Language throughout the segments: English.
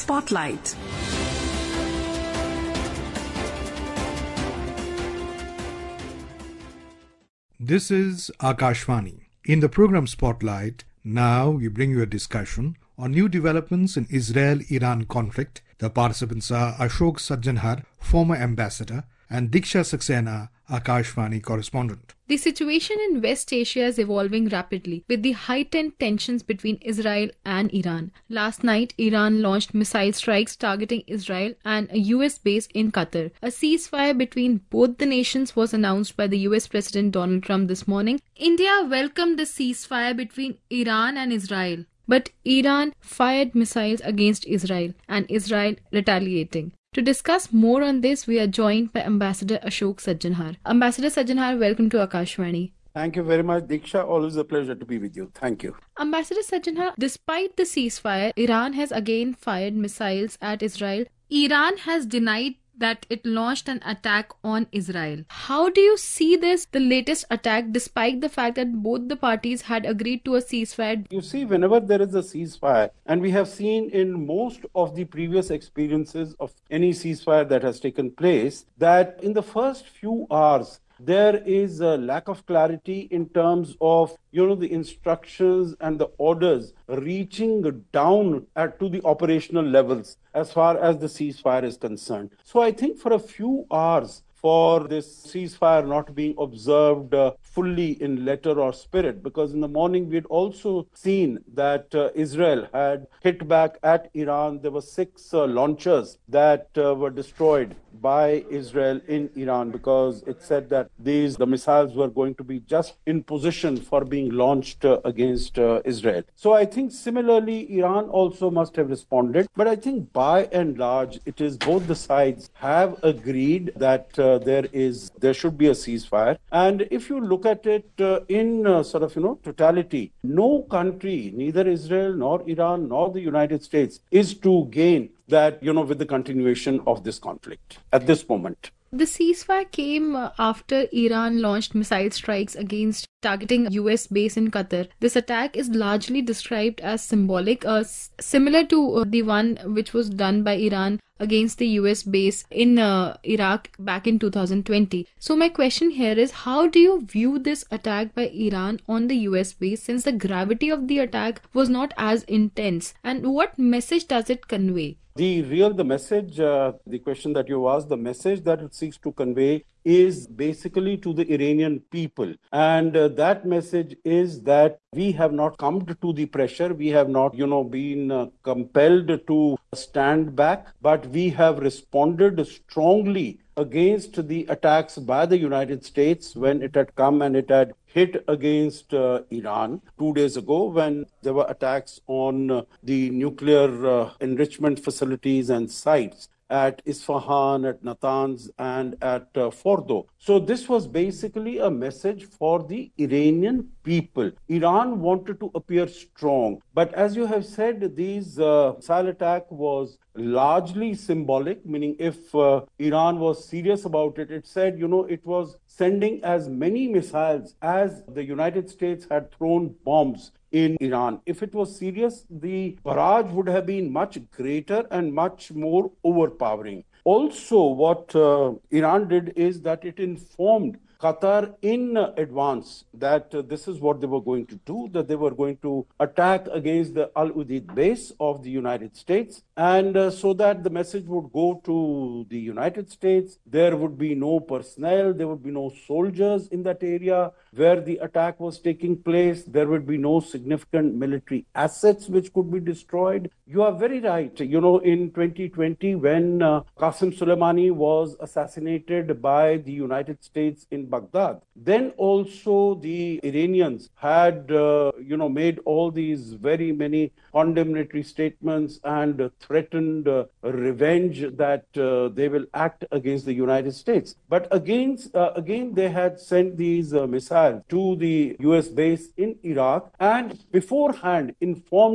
Spotlight. This is Akashvani. In the program Spotlight, now we bring you a discussion on new developments in Israel-Iran conflict. The participants are Ashok Sajjanhar, former ambassador, and Diksha Saxena, Akashvani correspondent. The situation in West Asia is evolving rapidly, with the heightened tensions between Israel and Iran. Last night, Iran launched missile strikes targeting Israel and a US base in Qatar. A ceasefire between both the nations was announced by the US President Donald Trump this morning. India welcomed the ceasefire between Iran and Israel, but Iran fired missiles against Israel, and Israel retaliating. To discuss more on this, we are joined by Ambassador Ashok Sajjanhar. Ambassador Sajjanhar, welcome to Akashvani. Thank you very much, Diksha. Always a pleasure to be with you. Thank you. Ambassador Sajjanhar, despite the ceasefire, Iran has again fired missiles at Israel. Iran has denied that it launched an attack on Israel. How do you see this, the latest attack, despite the fact that both the parties had agreed to a ceasefire? You see, whenever there is a ceasefire, and we have seen in most of the previous experiences of any ceasefire that has taken place, that in the first few hours, there is a lack of clarity in terms of, the instructions and the orders reaching down to the operational levels as far as the ceasefire is concerned. So I think for a few hours, for this ceasefire not being observed fully in letter or spirit, because in the morning we had also seen that Israel had hit back at Iran. There were 6 launchers that were destroyed by Israel in Iran, because it said that the missiles were going to be just in position for being launched against Israel. So I think similarly Iran also must have responded, but I think by and large it is both the sides have agreed that there should be a ceasefire. And if you look at it in totality, no country, neither Israel nor Iran nor the United States, is to gain that, with the continuation of this conflict at this moment. The ceasefire came after Iran launched missile strikes against targeting US base in Qatar. This attack is largely described as symbolic, similar to the one which was done by Iran against the US base in Iraq back in 2020. So my question here is, how do you view this attack by Iran on the US base, since the gravity of the attack was not as intense, and what message does it convey? The message, the question that you asked, the message that it seeks to convey is basically to the Iranian people. And that message is that we have not succumbed to the pressure. We have not, been compelled to stand back, but we have responded strongly against the attacks by the United States when it had come and it had hit against Iran 2 days ago, when there were attacks on the nuclear enrichment facilities and sites at Isfahan, at Natanz, and at Fordo. So this was basically a message for the Iranian people. Iran wanted to appear strong. But as you have said, this missile attack was largely symbolic, meaning if Iran was serious about it, it said, it was sending as many missiles as the United States had thrown bombs in Iran. If it was serious, the barrage would have been much greater and much more overpowering. Also, what Iran did is that it informed Qatar in advance that this is what they were going to do, that they were going to attack against the Al Udeid base of the United States. And so that the message would go to the United States, there would be no personnel, there would be no soldiers in that area where the attack was taking place, there would be no significant military assets which could be destroyed. You are very right. In 2020, when Qasem Soleimani was assassinated by the United States in Baghdad, then also the Iranians had, made all these very many condemnatory statements and threatened revenge that they will act against the United States. But again, they had sent these missiles to the US base in Iraq and beforehand informed them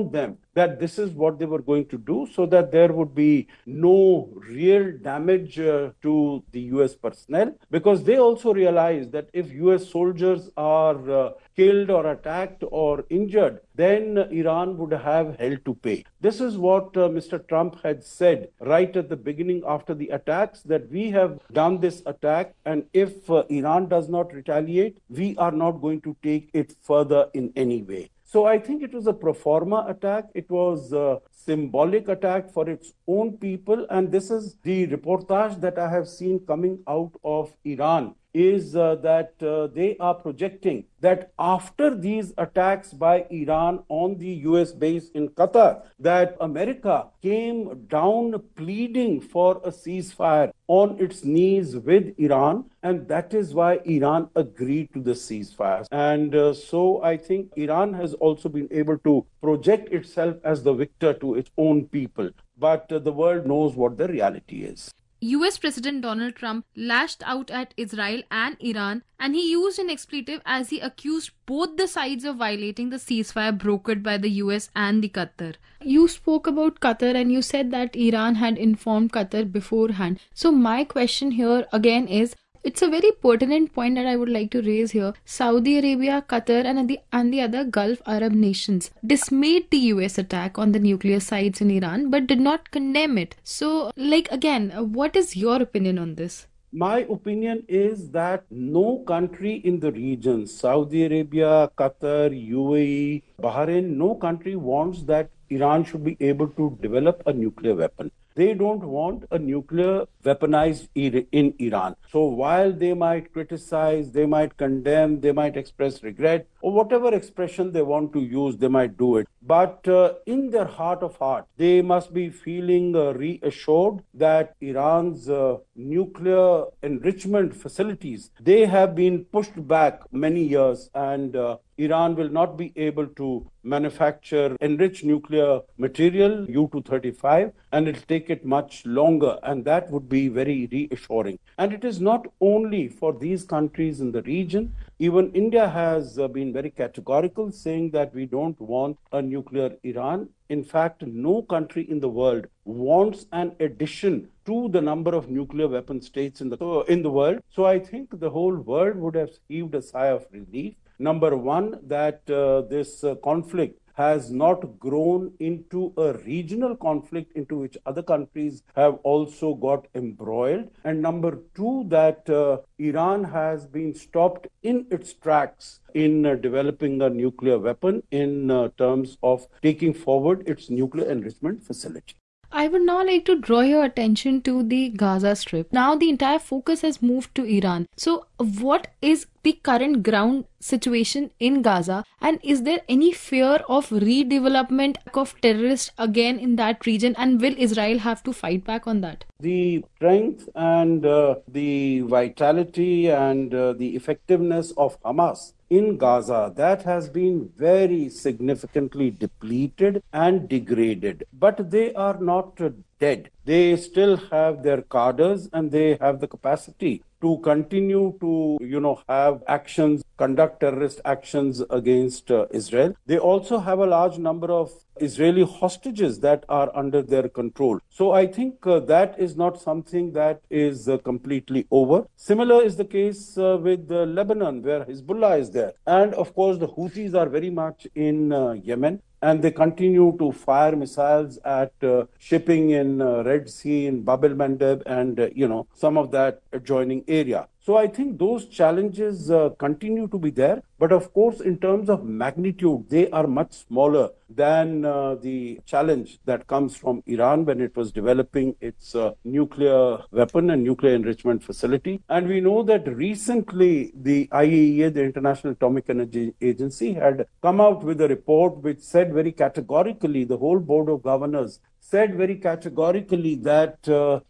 that this is what they were going to do so that there would be no real damage to the US personnel, because they also realized that if US soldiers are killed or attacked or injured, then Iran would have hell to pay. This is what Mr. Trump had said right at the beginning after the attacks, that we have done this attack, and if Iran does not retaliate, we are not going to take it further in any way. So I think it was a pro forma attack. It was a symbolic attack for its own people. And this is the reportage that I have seen coming out of Iran, is that they are projecting that after these attacks by Iran on the US base in Qatar, that America came down pleading for a ceasefire on its knees with Iran, and that is why Iran agreed to the ceasefire. And so I think Iran has also been able to project itself as the victor to its own people. But the world knows what the reality is. US President Donald Trump lashed out at Israel and Iran, and he used an expletive as he accused both the sides of violating the ceasefire brokered by the US and the Qatar. You spoke about Qatar and you said that Iran had informed Qatar beforehand. So my question here again is, it's a very pertinent point that I would like to raise here. Saudi Arabia, Qatar, and the other Gulf Arab nations dismayed the US attack on the nuclear sites in Iran, but did not condemn it. So, again, what is your opinion on this? My opinion is that no country in the region, Saudi Arabia, Qatar, UAE, Bahrain, no country wants that Iran should be able to develop a nuclear weapon. They don't want a nuclear weaponized in Iran. So while they might criticize, they might condemn, they might express regret, or whatever expression they want to use, they might do it. But in their heart of heart, they must be feeling reassured that Iran's nuclear enrichment facilities, they have been pushed back many years, and Iran will not be able to manufacture enriched nuclear material U-235, and it'll take it much longer, and that would be very reassuring. And it is not only for these countries in the region. Even India has been very categorical, saying that we don't want a nuclear Iran. In fact, no country in the world wants an addition to the number of nuclear weapon states in the world. So I think the whole world would have heaved a sigh of relief. Number one, that this conflict has not grown into a regional conflict into which other countries have also got embroiled. And number two, that Iran has been stopped in its tracks in developing a nuclear weapon in terms of taking forward its nuclear enrichment facility. I would now like to draw your attention to the Gaza Strip. Now the entire focus has moved to Iran. So what is the current ground situation in Gaza, and is there any fear of redevelopment of terrorists again in that region, and will Israel have to fight back on that? The strength and the vitality and the effectiveness of Hamas in Gaza, that has been very significantly depleted and degraded. But they are not dead. They still have their cadres and they have the capacity to continue to, have actions, conduct terrorist actions against Israel. They also have a large number of Israeli hostages that are under their control. So I think that is not something that is completely over. Similar is the case with Lebanon, where Hezbollah is there. And of course, the Houthis are very much in Yemen. And they continue to fire missiles at shipping in Red Sea, in Bab el-Mandeb, and, some of that adjoining area. So I think those challenges continue to be there. But of course, in terms of magnitude, they are much smaller than the challenge that comes from Iran when it was developing its nuclear weapon and nuclear enrichment facility. And we know that recently the IAEA, the International Atomic Energy Agency, had come out with a report which said very categorically, the whole Board of Governors said very categorically that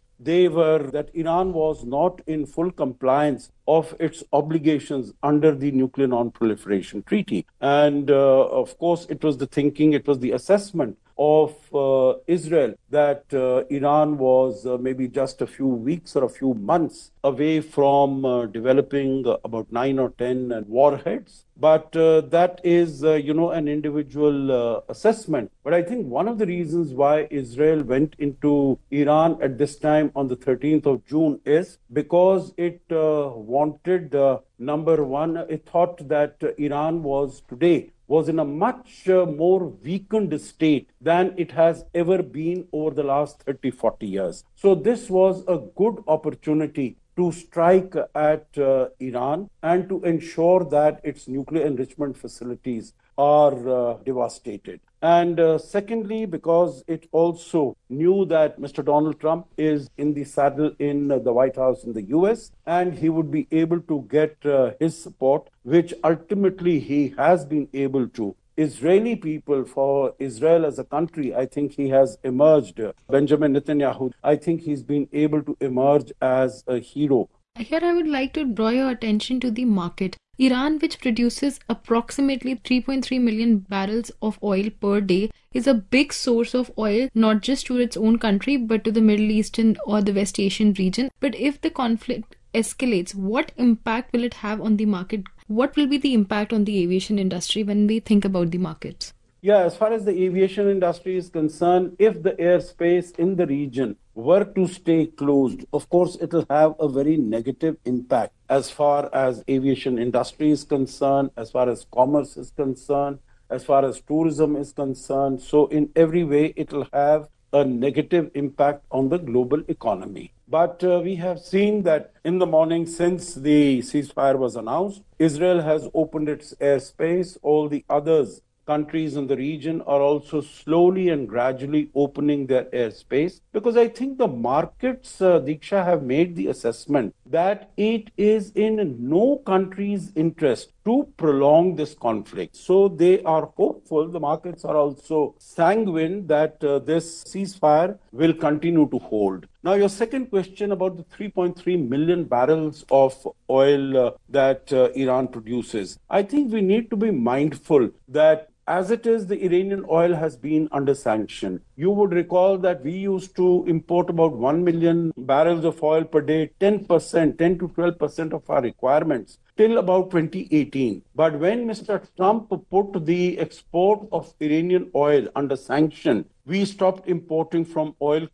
that Iran was not in full compliance of its obligations under the Nuclear Non-Proliferation Treaty. And of course, it was the thinking, it was the assessment of Israel that Iran was maybe just a few weeks or a few months away from developing about 9 or 10 warheads. But that is, an individual assessment. But I think one of the reasons why Israel went into Iran at this time on the 13th of June is because it wanted, number one, it thought that Iran was in a much more weakened state than it has ever been over the last 30, 40 years. So this was a good opportunity to strike at Iran and to ensure that its nuclear enrichment facilities are devastated. And secondly, because it also knew that Mr. Donald Trump is in the saddle in the White House in the US, and he would be able to get his support, which ultimately he has been able to. Israeli people, for Israel as a country, I think he has emerged. Benjamin Netanyahu, I think he's been able to emerge as a hero. Here I would like to draw your attention to the market. Iran, which produces approximately 3.3 million barrels of oil per day, is a big source of oil not just to its own country but to the Middle Eastern or the West Asian region. But if the conflict escalates, what impact will it have on the market? What will be the impact on the aviation industry when we think about the markets? Yeah, as far as the aviation industry is concerned, if the airspace in the region were to stay closed, of course, it will have a very negative impact as far as aviation industry is concerned, as far as commerce is concerned, as far as tourism is concerned. So in every way, it will have a negative impact on the global economy. But we have seen that in the morning since the ceasefire was announced, Israel has opened its airspace. All the others countries in the region are also slowly and gradually opening their airspace, because I think the markets, Diksha, have made the assessment that it is in no country's interest to prolong this conflict. So they are hopeful, the markets are also sanguine that this ceasefire will continue to hold. Now, your second question about the 3.3 million barrels of oil that Iran produces. I think we need to be mindful that as it is, the Iranian oil has been under sanction. You would recall that we used to import about 1 million barrels of oil per day, 10%, 10 to 12% of our requirements till about 2018. But when Mr. Trump put the export of Iranian oil under sanction, we stopped importing from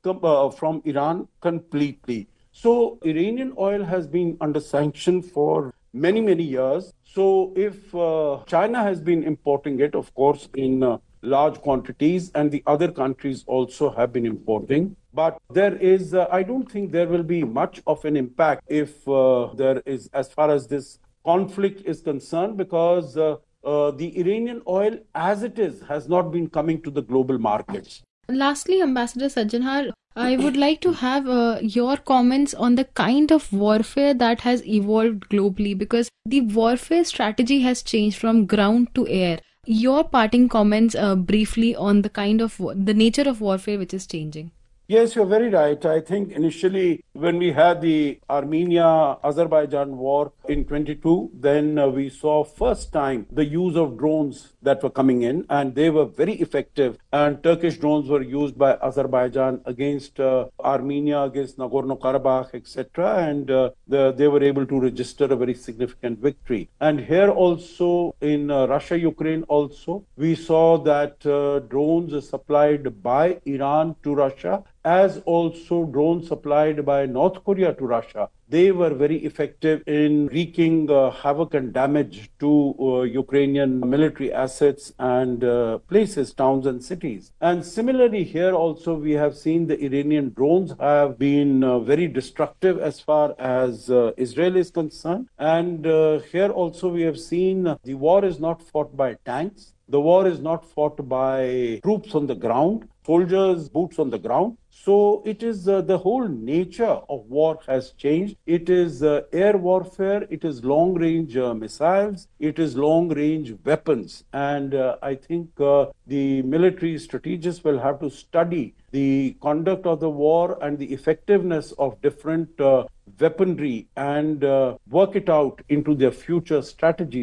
Iran completely. So Iranian oil has been under sanction for many, many years. So if China has been importing it, of course, in large quantities, and the other countries also have been importing. But there is, I don't think there will be much of an impact if there is, as far as this conflict is concerned, because the Iranian oil as it is has not been coming to the global markets. Lastly, Ambassador Sajjanhar, I would like to have your comments on the kind of warfare that has evolved globally, because the warfare strategy has changed from ground to air. Your parting comments briefly on the nature of warfare which is changing. Yes, you're very right. I think initially when we had the Armenia-Azerbaijan war in 22, then we saw first time the use of drones that were coming in, and they were very effective. And Turkish drones were used by Azerbaijan against Armenia, against Nagorno-Karabakh, etc. And they were able to register a very significant victory. And here also in Russia-Ukraine also, we saw that drones supplied by Iran to Russia, as also drones supplied by North Korea to Russia. They were very effective in wreaking havoc and damage to Ukrainian military assets and places, towns and cities. And similarly here also we have seen the Iranian drones have been very destructive as far as Israel is concerned. And here also we have seen the war is not fought by tanks. The war is not fought by troops on the ground, soldiers, boots on the ground. So it is the whole nature of war has changed. It is air warfare, it is long-range missiles, it is long-range weapons. And I think the military strategists will have to study the conduct of the war and the effectiveness of different weaponry and work it out into their future strategies,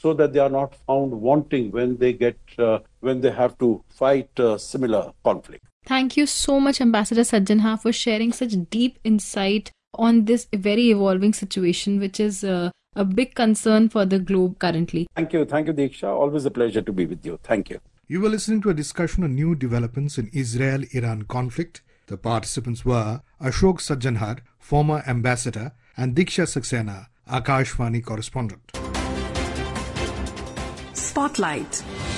so that they are not found wanting when they have to fight similar conflict. Thank you so much, Ambassador Sajjanha, for sharing such deep insight on this very evolving situation, which is a big concern for the globe currently. Thank you, Diksha. Always a pleasure to be with you. Thank you. You were listening to a discussion on new developments in Israel-Iran conflict. The participants were Ashok Sajjanhar, former ambassador, and Diksha Saxena, Akashvani correspondent. Spotlight.